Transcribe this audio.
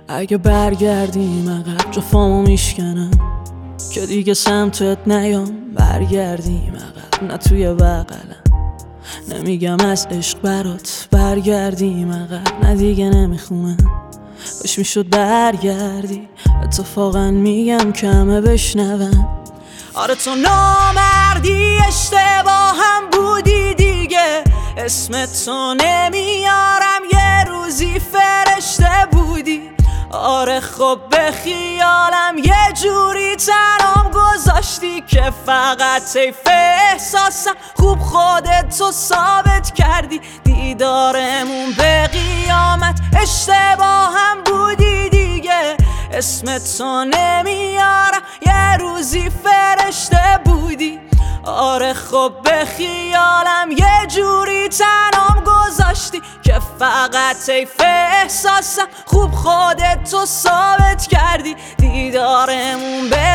اگه برگردیم عقب جفامو میشکنم که دیگه سمتت نیام. برگردیم عقب نه توی بغلم، نمیگم از عشق برات. برگردیم عقب نه دیگه نمیخونم، کاش میشد برگردی. اتفاقا میگم کمه بشنوم. آره تو نامردی، اشتباهم بودی دیگه، اسم تو نمیارم، یه روزی فرشته بودی. آره خب به خیالم یه جوری تنام گذاشتی که فقط طیف احساسم. خوب خودت تو ثابت کردی، دیدارمون به قیامت. اشتباهم بودی دیگه، اسم تو نمیارم، یه روزی فرشته بودی. آره خب به خیالم یه جوری تنام گذاشتی که فقط طیف احساسم. خوب خودت تو ثابت کردی، دیدارمون به